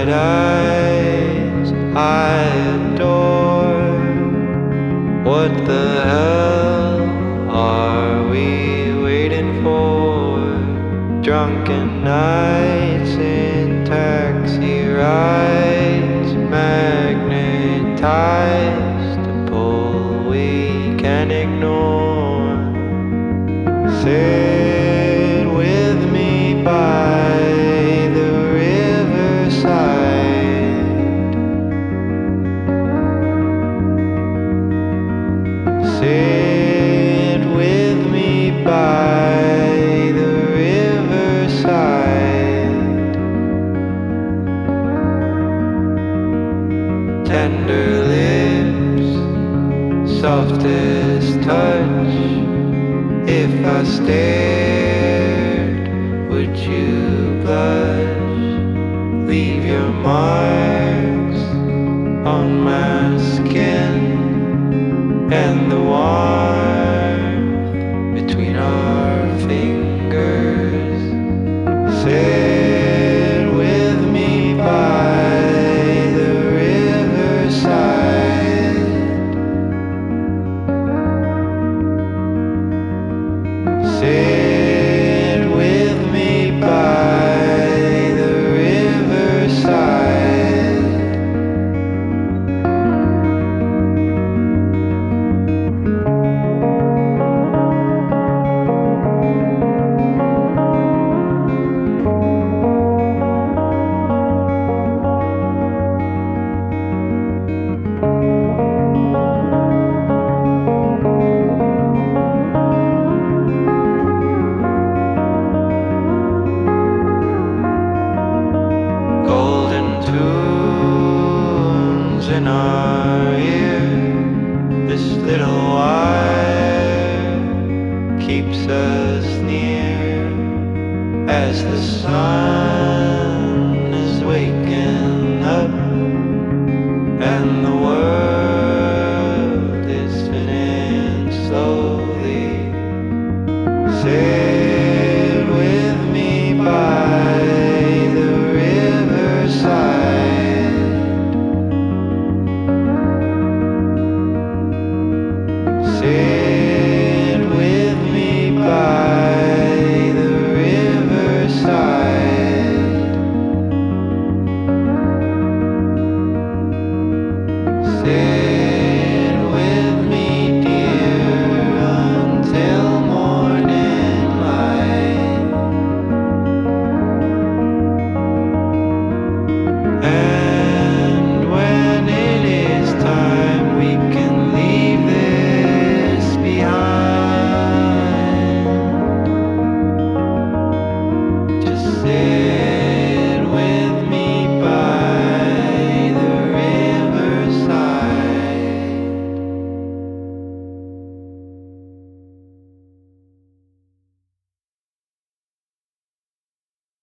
bright eyes I adore. What the hell are we waiting for? Drunken nights in taxi rides, magnetized to pull we can't ignore. Sit with me by the riverside. Sit with me by the riverside. Tender lips, softest touch. If I stared, would you blush? Leave your marks on my skin and the warmth between our fingers. Sit with me by the riverside. Sit with me by the riverside. Golden tunes in our ear. This little wire keeps us near as the sun